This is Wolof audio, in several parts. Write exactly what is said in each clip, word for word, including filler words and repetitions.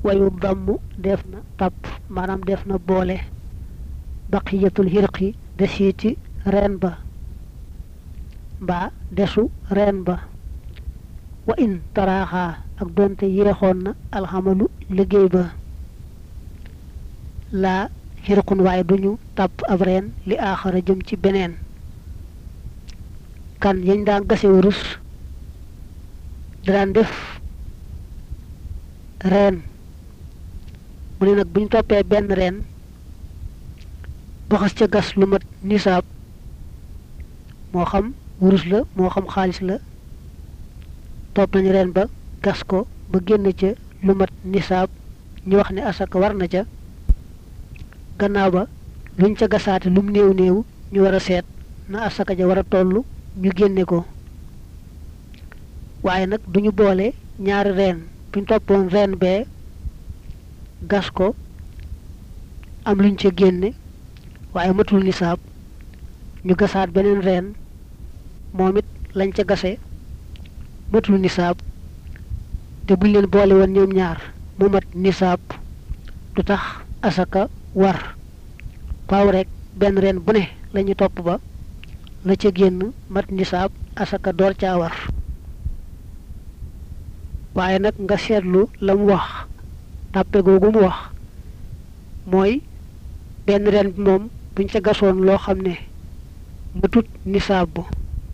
wayu dammu def na tap manam def na boole baqiyatul hirqi desiti reen ba ba desu reen ba wa in taraha ak donte yeexoon na alhamalu liggéey ba la hirqun waaye duñu tap ab reen li aaxara jëm ci beneen kan yañ daan gase wurus daan def reen mu ne nag buñ toppee benn reen baxas ca gas lu mat nisaab moo xam wurus la moo xam xaalis la topp nañu reen ba gas ko ba génn ca lu mat nisaab ñu wax ne asaka war na ca gannaaw ba luñ ca gasaate lum néew néew ñu war a seet na asaka ja war a toll ñu génne ko waaye nag duñu boole ñaari reen buñ toppoon reen bee gas ko am luñ ca génne waaye matul nisaab ñu gasaat beneen reen moom it lañ ca gase matul nisaab te buñ leen boole woon ñoom ñaar mu mat nisaab du tax asaka war faaw rek benn reen bu ne lañu topp ba la ca génn mat nisaab asaka door caa war waaye nag nga seetlu la mu wax tàppe googu mu wax mooy benn reen bi moom buñ ca gasoon loo xam ne matut nisaab bu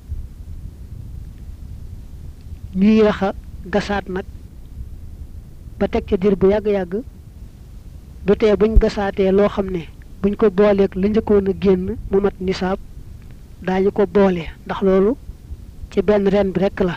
ñuy raxa gasaat nag ba teg ca dir bu yàgg-yàgg du tee buñ gasaatee loo xam ne buñ ko booleeg la njëkkoon a génn mu mat nisaab daañu ko boole ndax loolu ci benn reen bi rekk la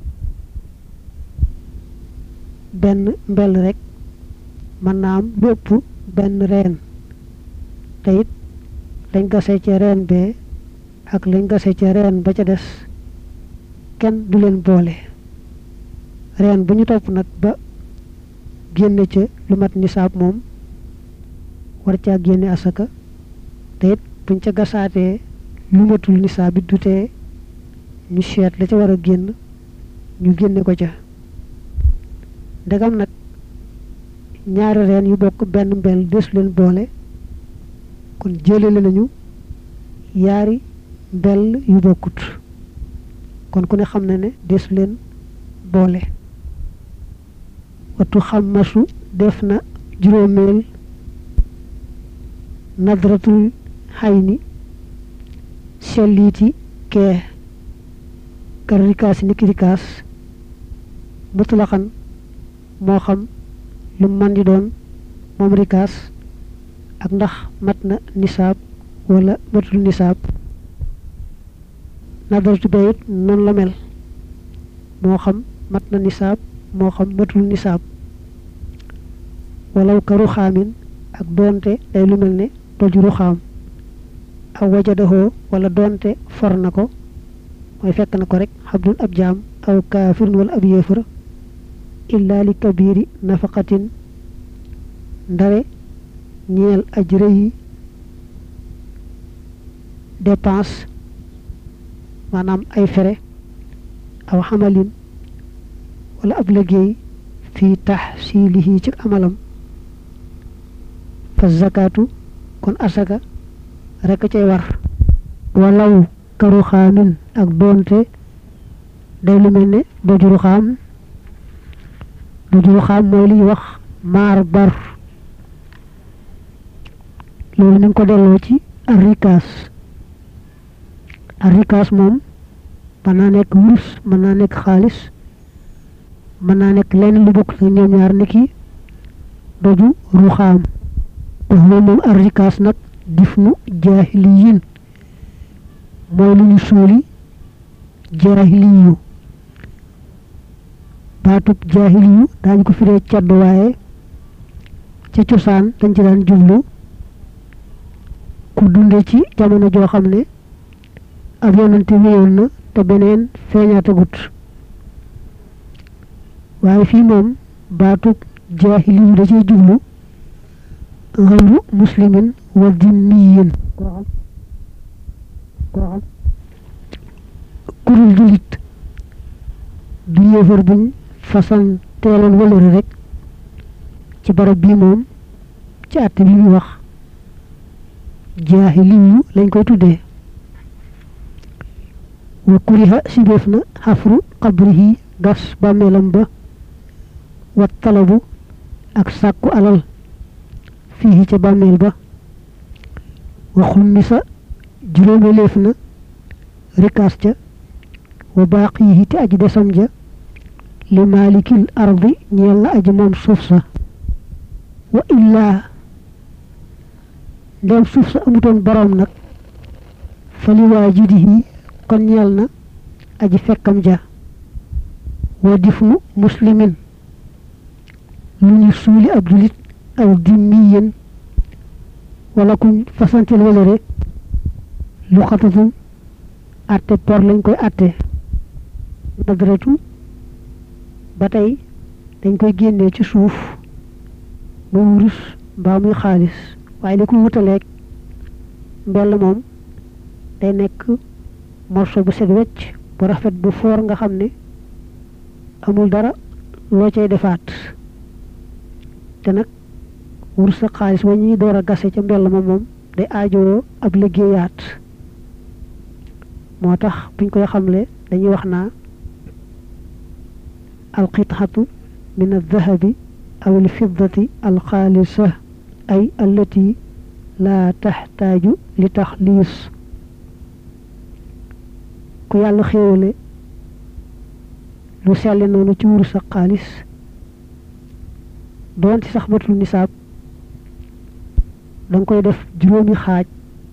benn mbell rek mën naa am lu ëpp benn reen te it lañ gase ca reen bee ak lañ gase ca reen ba ca des kenn du leen boole reen bu ñu topp nag ba génne ca lu mat nisaab moom war caa génne asaka te it buñ ca gasaatee lu matul nisaab bi dutee ñu seet la ca war a génn ñu génne ko ca ndegam nag ñaari reen yu bokk benn mbel des leen boole kon jëlale nañu yaari mbel yu bokkut kon ku ne xam na ne des leen boole watu xammasu def na juróomeel nadratul xayni selliti kee kar rikaas ni ki rikaas mutlaxan moo xam lu man di doon moom rikaas ak ndax mat na nisaab wala matul nisaab nadratu bayit noonu la mel moo xam mat na nisaab moo xam matul nisaab walaw ka ruxaamin ak doonte day lu mel ne doju ruxaam aw wajadahoo wala doonte for na ko mooy fekk na ko rek xabdun ab jaam aw kaafirun wala ab yéefar illa li kabiri nafaqatin ndare ñeel aj rëyi dépense maanaam ay fere aw xamalin wala ab liggéey fii taxsiilihi ci amalam fa zakatu kon asaka rek cay war walaw karu xaamin ak doonte day lu mel ne dojuru xaam dojuru xaam mooy liy wax maar bar loolu ñu ngi ko delloo ci arrikaas arrikaas moom mën naa nekk wurus mën naa nekk xaalis mën naa nekk lenn lu bokk la ñoom ñaar niki doju ruxaam wax moom moom arrikaas nag dif nu jaahiliyin mooy lu ñu suuli jaahiliyu baatub jaahiliyu daañu ko firee caddu waaye ca cosaan dañ ci daan jublu ku dunde ci jamono joo xam ne ab yonante wéyoon na te beneen feeñaatagut waaye fii moom baatub jaahiliyu da ciy jublu xayru muslimin wa dimmiyin koo xam koo xam kurul julit du yéefar buñ façon teeloon wëlëre rek ci barab bii moom ci àtte bi ñu wax jaahiliyu lañ koy tuddee wa kuriha sibeef na xafru qabrihi gas bàmmeelam ba wa talabu ak sàkku alal fii ca bàmmeel ba wa xummisa juróomeleef na rikaas ca wa baaqihi te aji desam ja li maalikil ardi ñeel na aji moom suuf sa wa illaa ndem suuf sa amutoon boroom nag fa li waajidihi kon ñeel na aji fekkam ja wa difnu muslimin lu ñu suuli ab julit aw dimmiyin wala kuñ fasantil wala rek lu xatatum atte por lañ koy atte nadratu ba tey dañ koy génnee ci suuf muy wurus mbaa muy xaalis waaye li ko wutaleeg mbell moom day nekk morso bu set wecc bu rafet bu foor nga xam ne amul dara loo cay defaat te nag wurus ak xaalis wa ñuy door a gase ca mbell ma moom day aajowoo ab liggéeyaat moo tax buñ koy xamle dañuy wax naa alqitxatu min aldahabi aw alfiddati alxaalisa ay allati laa taxtaaju li taxliis ku yàlla xéewale lu selli noonu ci wurus ak xaalis doon ci sax matul nisaab danga koy def juróomi xaaj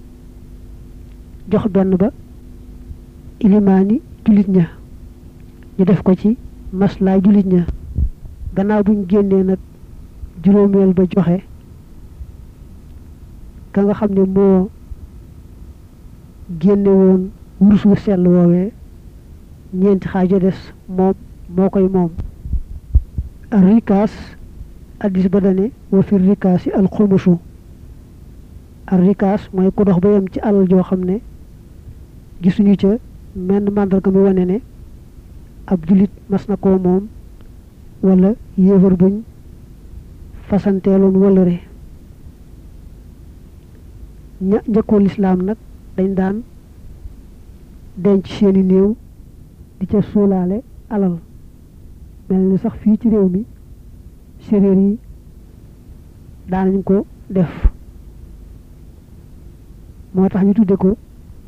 jox benn ba ilimaani jullit ña ñu def ko ci maslaay jullit ña gannaaw buñ génnee nag juróomeel ba joxe ka nga xam ne moo génne woon wurus wu sell woowee ñeenti xaajo des moom moo koy moom ar rikaas addis ba dane wa fi rikaasi al xumusu ar rikaas mooy ku dox ba yem ci alal joo xam ne gisuñu ca menn màndarga mu wane ne ab julit mas na koo moom wala yéefar buñ fasanteeloon wëllëre ña njëkkoon lislaam nag dañ daan denc seeni néew di ca suulaale alal mel ni sax fii ci réew mi séréer yi daanañ ko def moo tax ñu tudde ko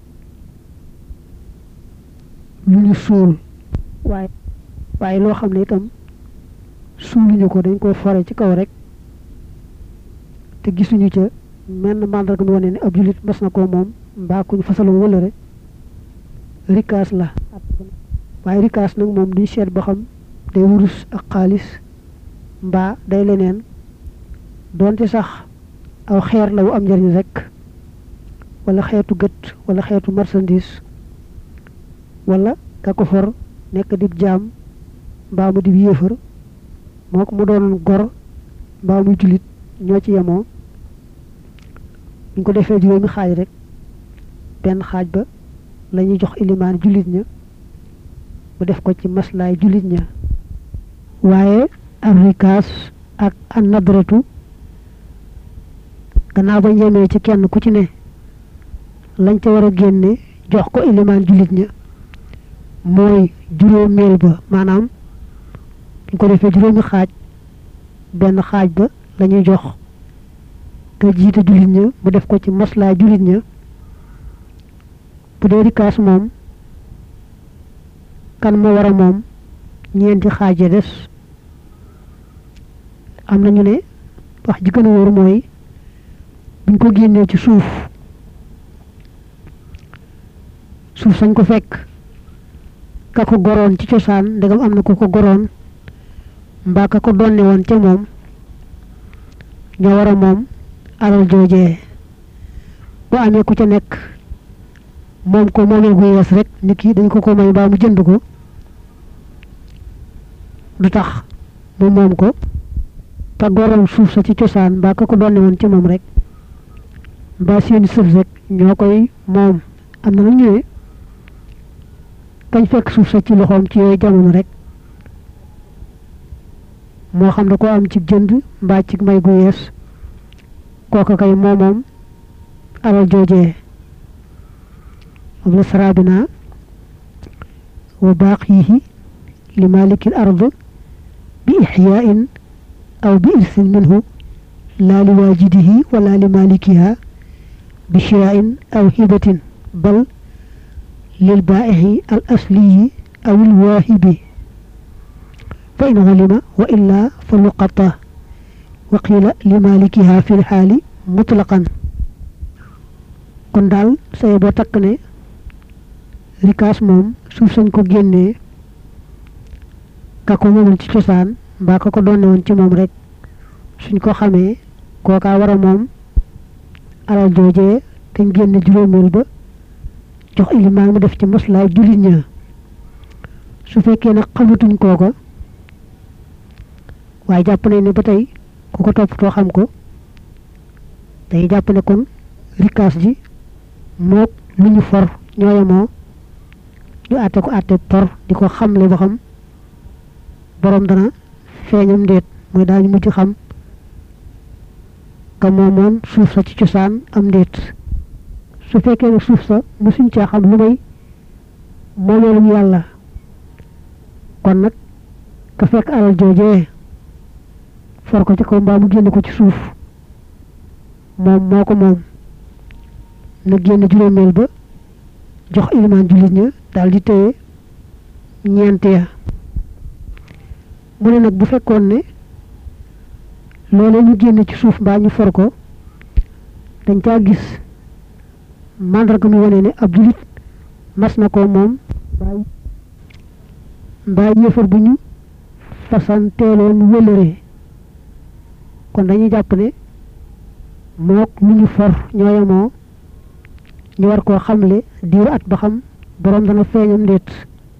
lu ñu suul waaye waaye loo xam ne itam suuluñu ko dañ ko fore ci kaw rek te gisuñu ca menn màndarga mu wane ne ab julit mas na koo moom mbaa kuñ fasaloon wala rek rikaas la waaye rikaas nag moom duñ seet ba xam day wurus ak xaalis mbaa day leneen doonte sax aw xeer la wu am njariñ rek wala xeetu gët wala xeetu marchandise wala ka ko for nekk dib jaam mbaa mu dib yéefar moo ko mu doonoon gor mbaa muy julit ñoo ci yemoo ñu ko defee juróomi xaaj rek benn xaaj ba la ñuy jox ilimaan julit ña mu def ko ci maslaay julit ña waaye ar rikaas ak an nadratu gannaaw ba njemee ci kenn ku ci ne lañ ca war a génne jox ko ilimaan julit ña mooy juróomeel ba maanaam ñu ko defee juróomi xaaj benn xaaj ba la ñuy jox ka jiite julit ña mu def ko ci maslaay julit ña bu dee rikaas moom kan ma war a moom ñeenti xaaj ya des am nañu ne wax ji gën a wóor mooy buñ ko génnee ci suuf suuf sañ ko fekk ka ko goroon ci cosaan ndegam am na ko ko goroon mbaa ka ko donne woon ca moom ñoo war a moom alal joojee bu amee ku ca nekk moom ko moomee gu yees rek nit ki dañ ko ko may mbaa mu jënd ko du tax mu moom ko te goroon suuf sa ci cosaan mbaa ka ko donne woon ca moom rek mbaa seeni sëf rek ñoo koy moom am na lu ñu ne kañ fekk suuf sa ci loxoom ci yooyu jamono rek moo xam da ko am ci jënd mbaa ci may gu yees kooka kay moomoom alal joojee moom la sarabina wa baaqihi li malikil ard bi ixyaain aw bi irsin minhu laa li waajidihi wala li malikiha bi shiraain aw hibatin bal lil baaixi al asliyi aw il waahibi fa in ulima wa illa fa luqata wa qila li malikiha fi lxaali mutlaqan kon daal saye boo takk ne rikaas moom suuf sañ ko génnee ka ko moomul ci cosaan mbaa ka ko doone woon ci moom rek suñ ko xamee kookaa war a moom alal joojee te génne juróomeel ba jox ilimaan mu def ci maslaay jullit ña su fekkee nag xamatuñ kooka waaye jàpp nañ ne ba tey ku ko toppatoo xam ko day jàpp ne kon rikaas ji mook lu ñu for ñooyamoo ñu àtte ko àtte por di ko xamle ba xam borom dana feeñam ndéet mooy daañu mujj xam ka moomoon suuf sa ci cosaan am ndéet su fekkee ne suuf sa musuñ caa xam lu may moomeelum yàlla kon nag ka fekk alal joojee for ko ci kaw mbaa mu génn ko ci suuf moom moo ko moom na génn juróomeel ba jox ilimaan jullit ña daal di téye ñeent ya mu ne nag bu fekkoon ne loolee ñu génne ci suuf mbaa ñu for ko dañ caa gis màndarga mu wane ne ab jullit mas na ko moom mbaa yëfar bu ñu fasanteeloon wëlëree kon dañuy jàpp ne mook lu ñu for ñooyamoo ñu war koo xamle diiru at ba xam boroom dana feeñam ndéet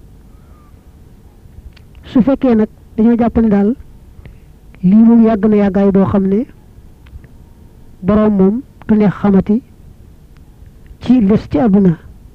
su fekkee nag dañoo jàpp ne daal lii moom yàgg na yàggaay boo xam ne boroom moom du neex xamati ci les ci àdduna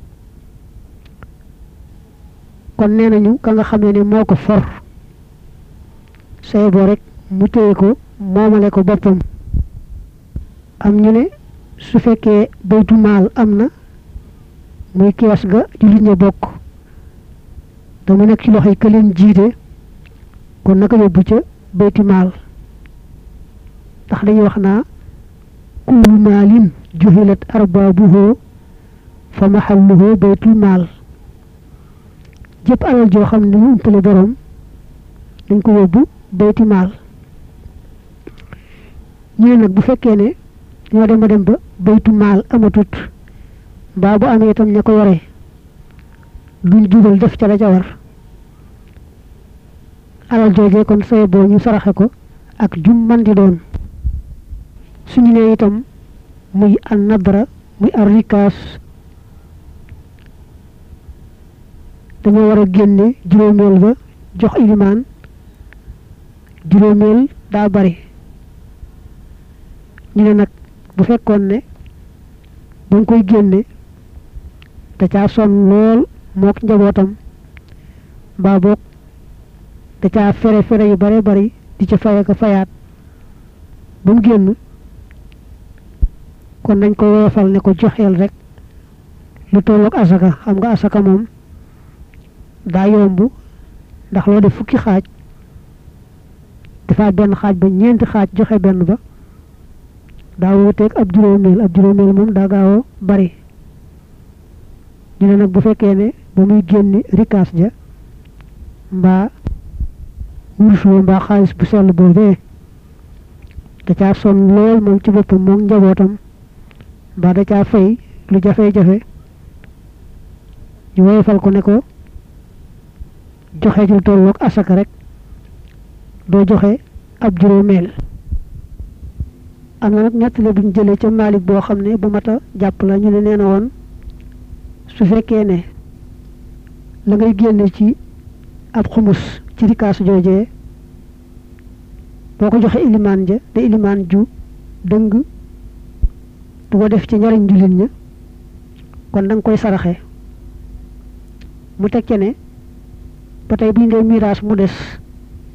kon nee nañu ka nga xam ne ne moo ko for say boo rek mu téye ko moomale ko boppam am ñu ne su fekkee baytu maal am na muy kees ga jullit ña bokk dama nekk ci loxo yi ka leen jiite kon naka yóbbu ca bayti maal ndax dañuy wax naa kullu maalin juhilat arbaabuhu fa mahalluhu baytul maal jëpp alal joo xam ne ñu umpale borom dañ ko yóbbu bayti maal ñu ne nag bu fekkee ne ñoo dem ba dem ba baytu maal amatut mbaa bu amee itam ña ko yore duñ jubal def ca la ca war alal joojee kon saye boo ñu saraxe ko ak jum man di doon suñu ne itam muy an nadra muy ar rikaas dañoo war a génne juróomeel ba jox ilimaan juróomeel daa bari ñu ne nag bu fekkoon ne ba nga koy génne da caa sonn lool mook njabootam mbaa boog da caa fere fere yu bare bari di ca faye ko fayaat ba mu génn kon nañ ko woofal ne ko joxeel rek lu tolloog asaka xam nga asaka moom daa yomb ndax loo def fukki xaaj dafa benn xaaj ba ñeenti xaaj joxe benn ba daa wuteeg ab juróomeel ab juróomeel moom daa gaaw a bari ñu ne nag bu fekkee ne ba muy génni rikaas ja mbaa wurus wa mbaa xaalis bu sell boobee da caa sonn lool moom ci boppam moom njabootam mbaa da caa fay lu jafe-jafe ñu woyofal ko ne ko joxe ci lu tolloog asaka rek doo joxe ab juróomeel am na nag ñettale buñ jëlee ca Maalik boo xam ne bu mat a jàpp la ñu ne nee na woon su fekkee ne la ngay génne ci ab xumus ci rikaas joojee boo ko joxe ilimaan ja te ilimaan ju dëng du ko def ci njariñ jullit ña kon da nga koy saraxe mu teg ca ne ba tey buñ dee miraas mu des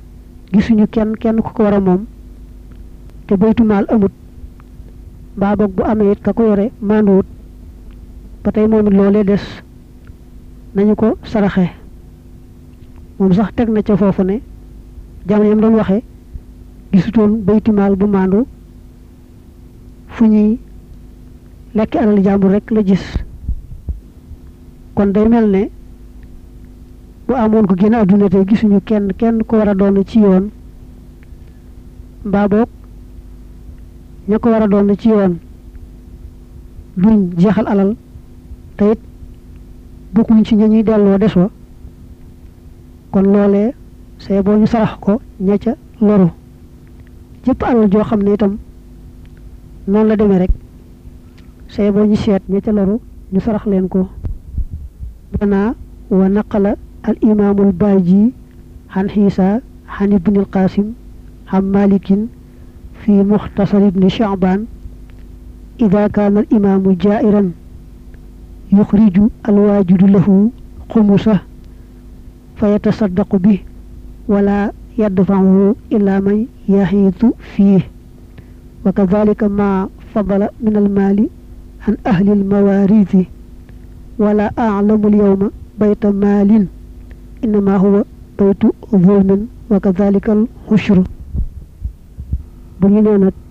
gisuñu kenn kenn ku ko war a moom te baytu maal amut mbaa boog bu amee it ka ko yore maanduwut ba tey moom it loolee des nañu ko saraxe moom sax teg na ca foofu ne jamono yam doon waxe gisutoon bayti maal bu maandu fu ñuy lekk alal jàmbur rek la gis kon day mel ne bu amoon ko génn àdduna te gisuñu kenn kenn ko war a doon ci yoon mbaa boog ña ko war a doon ci yoon duñ jeexal alal te it bokkuñ ci ña ñuy delloo des wa kon loolee see boo ñu sarax ko ña ca loru jëpp alal joo xam ne itam noonu la demee rek see boo ñu seet ña ca loru ñu sarax leen ko dana wa naqala al imaamul baaji xan xiisa xan ibnil qasim xam malikin fi muxtasar ibni chaban ida kaana al imaamu jairan yuxriju alwaajidu lahu xumusa fa yatasaddaqu bi wala yadfahu illa man yaxiitu fiih wa kadalika ma fadala min almaali an ahli almawaarisi wala aclamu alyawma bayta maalin innama huwa baytu zulmin wa kadalika alxushru bu ñu nee nag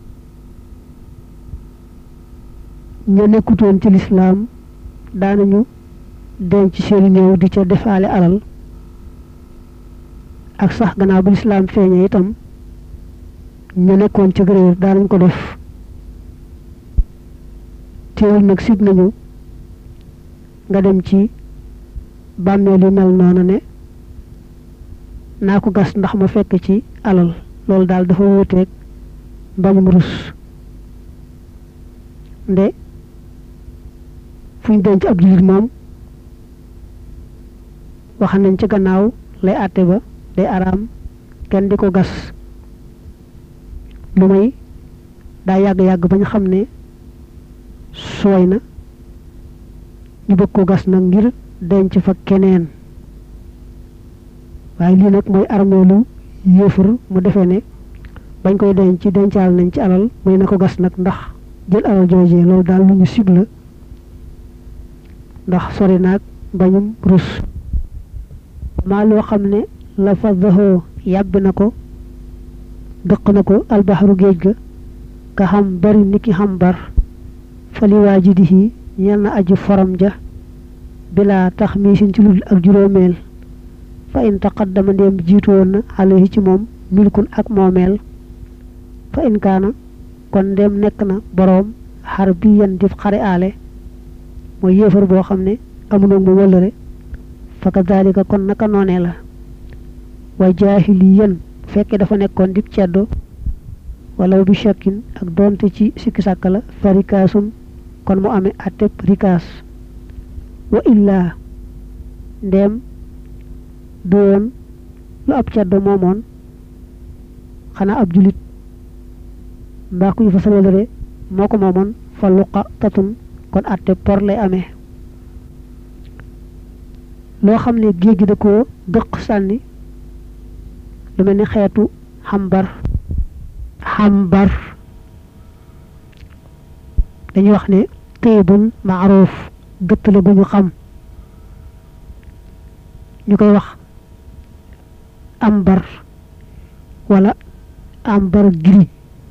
ña nekkutoon ci lislaam daanañu denc seeni néew di ca defaale alal ak sax gannaaw bu lislaam feeñee itam ña nekkoon ci réer daanañ ko def teewul nag sib nañu nga dem ci bàmmeel yu mel noonu ne naa ko gas ndax ma fekk ci alal loolu daal dafa wuuteeg mbañum rus nde fuñ denc ab jullit moom wax nañ ci gannaaw lay àtte ba day araam kenn di ko gas lu may daa yàgg-yàgg ba ñu xam ne sooy na ñu bëgg ko gas nag ngir denc fa keneen waaye lii nag mooy armeelu yéefar mu defee ne bañ koy denc ci dencaal nañ ci alal muy na ko gas nag ndax jël alal joojee loolu daal lu ñu sib la ndax sori naag bañum rus maa loo xam ne la fadaxoo yàbbi na ko dëq na ko albaxaru géej ga ka xam bari niki xam bar fali waajidihi ñel na aji forom ja bila tax miisin ci ludul ak juróomeel fa in taqaddama ndéem jiitu woon na alayhi ci moom milkun ak moomeel fa in kaana kon ndéem nekk na boroom xar bi yan dif xare aale mooy yéefar boo xam ne amunoog mu wëllëre fa kadalika kon naka noonee la wa jaahiliyan bu fekkee dafa nekkoon dib ceddo wala bi shakkin ak doonte ci sikki sàkk la fa rikaasun kon mu amee atteb rikaas wa illaa ndéem doon lu ab ceddo moomoon xanaa ab julit mbaa ku ñu fa salolere moo ko moomoon fa luqa tatun kon atte por lay amee loo xam ne géej gi da koo dëq sànni lu mel ni xeetu xambar xambar dañuy wax ne téybun maaruuf gëtt la gu ñu xam ñu koy wax ambar wala ambar gris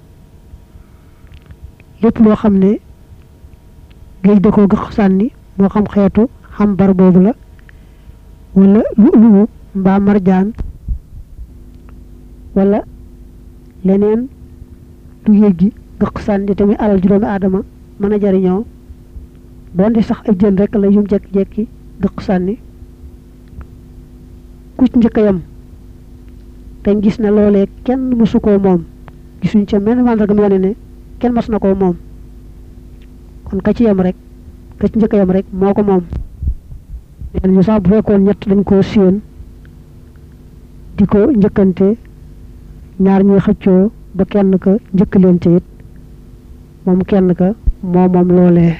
lépp loo xam ne géej da koo gëq sànni moo xam xeetu xambar boobu la wala lu lu mbaa marjaan wala leneen lu yéeg gi gëq sànni tamit alal juróomi aadama mën a jariñoo doon di sax ay jën rek la yum jekki-jekki gëq sànni ku ci njëkk a yam te gis ne loolee kenn mësu koo moom gisuñ ca mel mandarga mu wane ne kenn mas na koo moom kon ka ci yam rek ka ci njëkk a yam rek moo ko moom neen ñu sax bu fekkoon ñett dañ koo séen di ko njëkkante ñaar ñuy xëccoo ba kenn ka njëkk leen ca it moom kenn ka moo moom loolee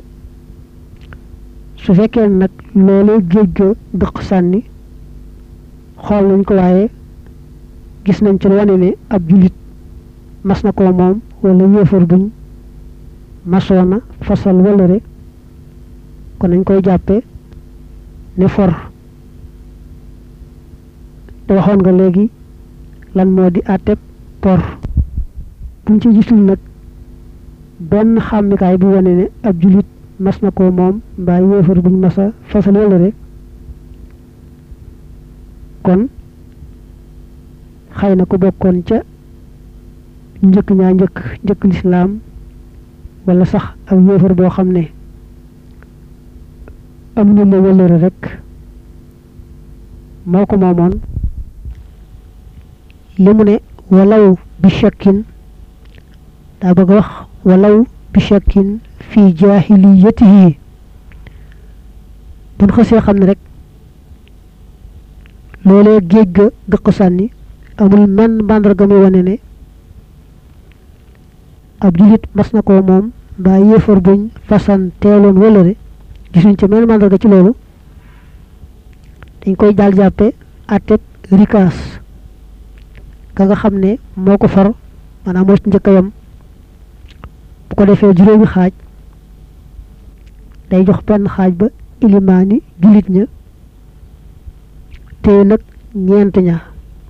su fekkee nag loolee géej ga dëq sànni xool nañ ko waaye gis nañ ci wone ne ab julit mas na ko moom wala yéefar buñ masoona fasal wala rek kon nañ koy jàppe ne for te waxoon nga léegi lan moo di àtteb por buñ ci gisul nag benn xàmmikaay bu wane ne ab julit mas na ko moom mbaa yéefar buñ masa fasal wala rek kon xëy na ko bokkoon ca njëkk ñaa njëkk njëkk lislaam wala sax ab yéefar boo xam ne am ñu la wëllëre rek moo ko moomoon li mu ne walaw bi shakkin daa bëgg wax walaw bi shakkin fi jaahiliyatihi buñ xasee xam ne rek loolee géej ga gëq sànni amul menn màndarga mi wane ne ab julit mas na ko moom mbaa yéefar buñ fasan teeloon wëllëre gisuñ ci menn màndarga ci loolu dañ koy jaal jàppe àtteb rikaas ka nga xam ne moo ko far maanaam moo ci njëkk a yam bu ko defee juróomi xaaj day jox benn xaaj ba ilimaani julit ña te nag ñeent ña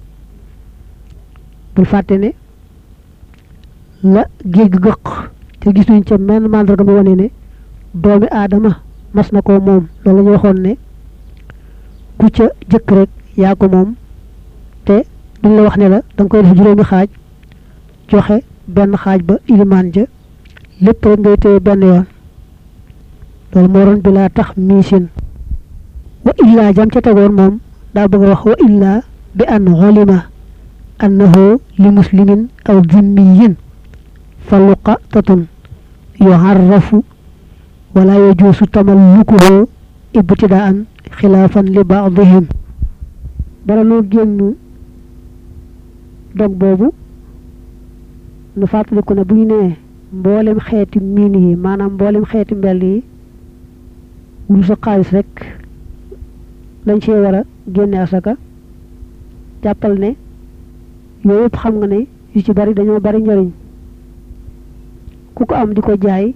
bul fàtte ne la géej gëq te gisuñ ca menn màndarga mi wane ne doomi aadama mas na ko moom loolu la ñu waxoon ne ku ca jëkk rek yaa ko moom te duñ la wax ne la da nga koy def juróomi xaaj joxe benn xaaj ba ilimaan ja lépp rek ngay téye benn yoon loolu moo doon bi laa tax miisin wa illaa jam ca tegoon moom daa bëgg a wax wa illaa bi an xolima annahu li muslimin aw zimmiyin fa luqatatun yuharrafu wala yajuusu tamallukuhu ibtidaan xilaafan li baadihim bala noo génn dog boobu nu fàttaliku ne bu ñu nee mboolem xeeti miin yi maanaam mboolem xeeti mbell yi wul sa xaalis rek lañ ci war a génne asaka jàppal ne yooyu yëpp xam nga ne yu ci bari dañoo bari njariñ ku ko am di ko jaay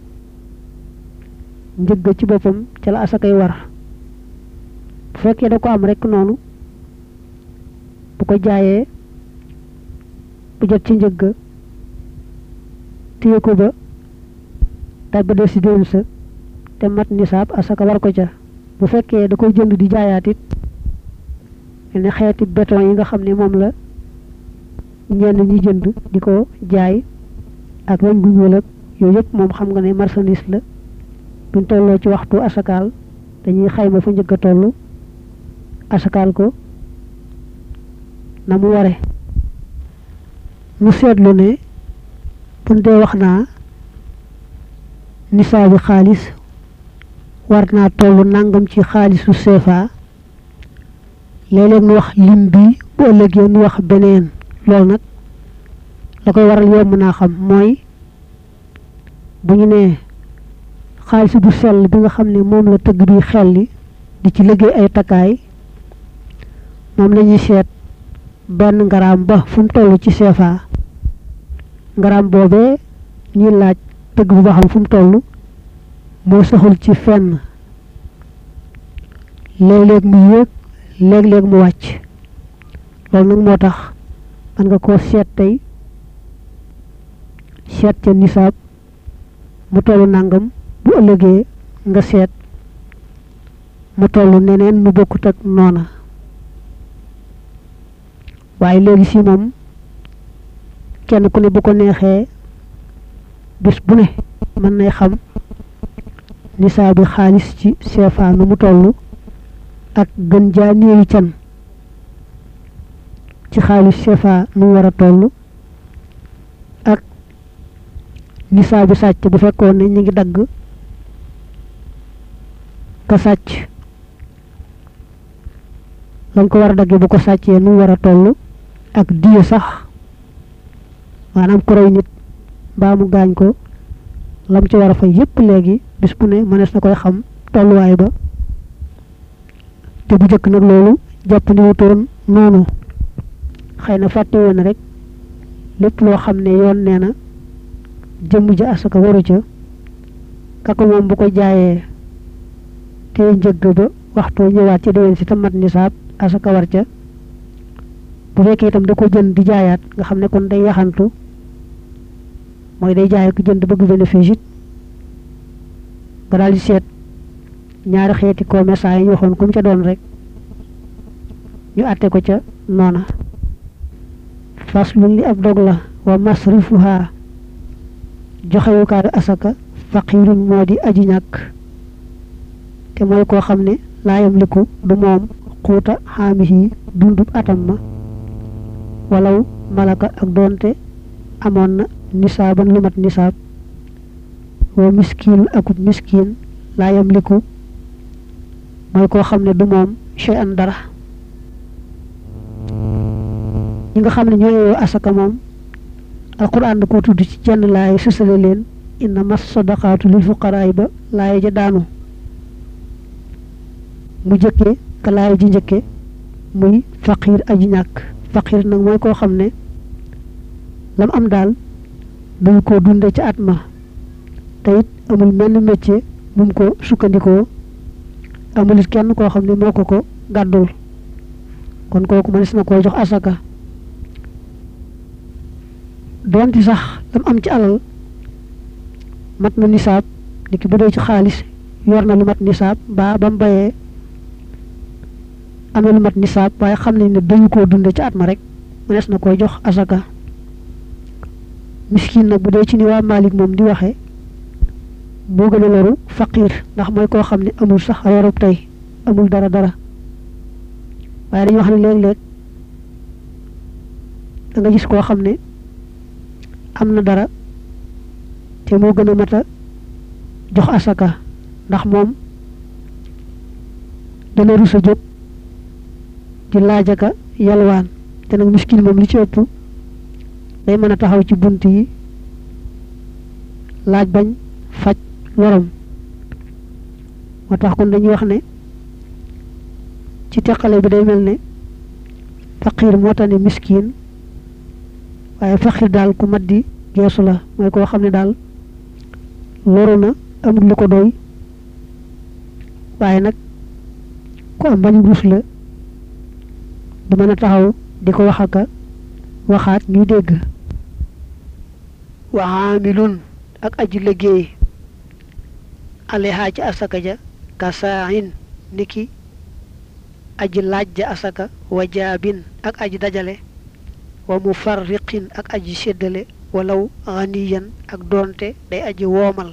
njëgg ci boppam ca la asakay war bu fekkee da ko am rek noonu bu ko jaayee bu jot ci njëgg téye ko ba tay ba des si déwén sa te mat nisaab asaka war ko ca bu fekkee da koy jënd di jaayaat it ne xeeti béton yi nga xam ne moom la ñenn ñi jënd di ko jaay ak weñ gu ñuul ak yooyu yëpp moom xam nga ne marchandise la buñ tolloo ci waxtu asakaal dañuy xayma fa njëkk a toll asakaal ko na mu ware mu seetlu ne buñ dee wax naa nisaabi xaalis war naa toll nangam ci xaalisu C F A léeg-léeg nu wax lim bi bu ëllëgee nu wax beneen loolu nag la koy waral yomb naa xam mooy bu ñu nee xaalis bu sell bi nga xam ne moom la tëgg bi xelli di ci liggéey ay takkaay moom lañuy seet benn ngaraam ba fu mu toll ci C F A ngaraam boobee ñuy laaj tëgg bu ba xam fu mu toll moo saxul ci fenn léeg-léeg mu yéeg léeg-léeg mu wàcc loolu nag moo tax man nga koo seet tey seet ca nisaab mu tollu nangam bu ëllëgee nga seet mu tollu neneen nu bokkut ak noona waaye léegi si moom kenn ku ne bu ko neexee bis bu ne mën nay xam nisaabi xaalis ci C F A nu mu tollu ak gën jaa néewi can ci xaalis C F A nu war a toll ak nisaabi sàcc bu fekkoon ne ñu ngi dagg ka sàcc lañ ko war a daggee bu ko sàccee nu war a toll ak diye sax maanaam ku rey nit mbaa mu gaañ ko lam ci war a fay yépp léegi bis bu ne mënees na koy xam tolluwaay ba te bu jëkk nag loolu jàpp ni wutoon noonu xëy na fàtte woon rek lépp loo xam ne yoon nee na jëmm ja asaka waru ca kaka moom bu ko jaayee te njëgg ba waxtu ñëwaat ci déwén si tamat nisaab asaka war ca bu fekkee itam da ko jënd di jaayaat nga xam ne kon day yaxantu mooy day jaay ko jënd bëgg bénéfice it nga daal di seet ñaari xeeti commerçant yi ñu waxoon comme ca doon rek ñu àtte ko ca noona faslun li ab dog la wa masrifuha joxewukaayu asaka faqirun moo di aji ñàkk te mooy koo xam ne laa yamliku du moom xuuta xaamihi dundub atam ma walaw malaka ak doonte amoon na nisaaban lu mat nisaab wa miskiin akub miskiin laa yamliku mooy koo xam ne du moom shay'an dara ñi nga xam ne ñooy asaka moom alquran da ko tudd ci jenn laay sësale leen inna mas sadaqaatu lil fuqaraay ba laay ja daanu mu jëkkee ka laay ji njëkke muy faqir aji ñàkk faqir nag mooy koo xam ne lam am daal duñ ko dunde ca at ma te it amul menn métier bu mu ko sukkandikoo amul it kenn koo xam ne moo ko ko gàddul kon kooku mënees na koy jox asaka doonte sax lam am ci alal mat na nisaab niki bu dee ci xaalis yor na lu mat nisaab ba ba mu bayee am na lu mat nisaab waaye xam nañ ne dañu koo dunde ci at ma rek mënees na koy jox asaka miskin nag bu dee ci ni waa Malik moom di waxee moo gën a loru faqir ndax mooy koo xam ne amul sax yorub tey amul dara dara waaye dañuy wax ne léeg-léeg da nga gis koo xam ne am na dara te moo gën a mat a jox asaka ndax moom dana rus a jóg di laajaka yalwaan te nag miskin moom li ci ëpp day mën a taxaw ci bunt yi laaj bañ faj lorom moo tax kon dañuy wax ne ci teqale bi day mel ne faqir moo tax ne miskin waaye faqir daal ku mat di geesu la mooy koo xam ne daal loru na amul lu ko doy waaye nag ku am bañ rus la du mën a taxaw di ko wax aka waxaat ñuy dégg wa aamilun ak aji liggéey aleha ci asaka ja kasaahin niki aji laaj ja asaka wa jaabin ak aji dajale wa mufarriqin ak aji séddale walaw ganiyan ak doonte day aji woomal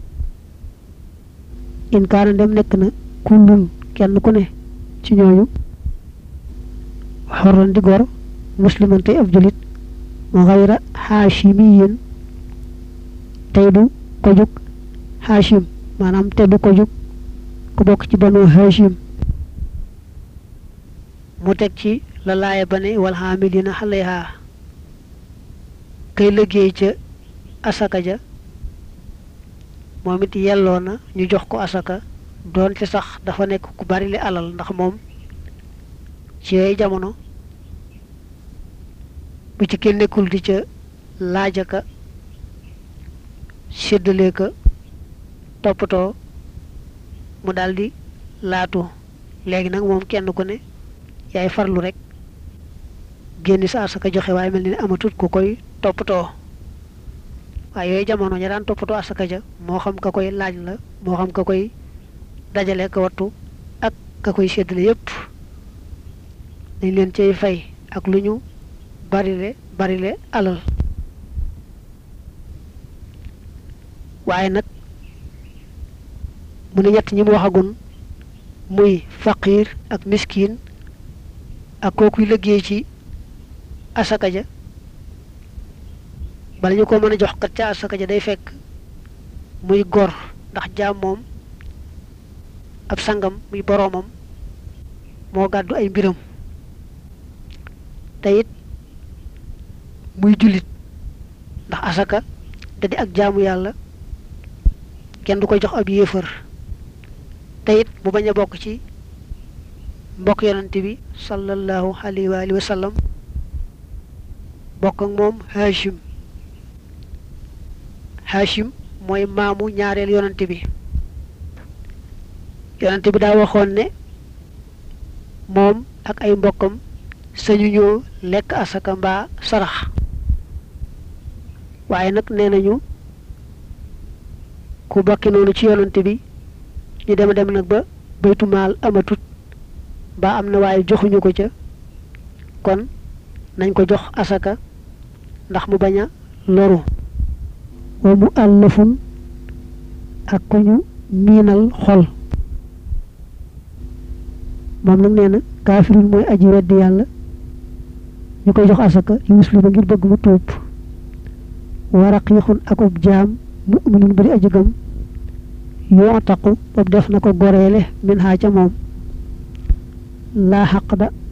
in kaana dem nekk na kullun kenn ku ne ci ñooñu xorran di gor musliman tey ab julit xayra haashimiyin tey du ko jug haashim maanaam te du ko jug ku bokk ci banu haashim mu teg ci la laaya ba ne wal haamilina alayha kay liggéey ca asaka ja moom it yelloo na ñu jox ko asaka doonte sax dafa nekk ku bari li alal ndax moom ci yooyu jamono bu ci kenn nekkul di ca laajaka séddale ka toppatoo mu daldi laatu léegi nag moom kenn ku ne yaay farlu rek génn sa asaka joxe waaye mel ni ne amatut ku koy toppatoo waaye yooyu jamono ña daan toppatoo asaka ja moo xam ka koy laaj la moo xam ka koy dajale ka wattu ak ka koy séddale yépp dañ leen cay fay ak lu ñu barile barile alal waaye nag mu ne ñett ñi mu waxagun muy faqir ak miskin ak kookuy liggéey ci asaka ja bala ñu ko mën a jox kat ca asaka ja day fekk muy gor ndax jaam moom ab sangam muy boroomam moo gàddu ay mbiram te it muy jullit ndax asaka da di ak jaamu yàlla kenn du koy jox ab yéefar te it mu bañ a bokk ci mbokk yonante bi sallallahu alayhi wa alihi wa sallam bokk ak moom Hashim Hashim mooy maamu ñaareel yonante bi yonante bi daa waxoon ne moom ak ay mbokkam sañu ñoo lekk asaka mbaa sarax waaye nag nee nañu ku bokki noonu ci yonante bi ñu dem dem nag ba baytu maal amatut mbaa am na waaye joxuñu ko ca kon nañ ko jox asaka ndax mu bañ a loru wa mu àllafun ak ku ñu miinal xol moom nag nee na kaafirun mooy aji weddi yàlla ñu koy jox asaka yu muslima ngir bëgg mu tuub wa raqiixun akub jaam mu'minun bari aji gëm yoo taqu bopp def na ko goreele min haa ca moom laa xaq da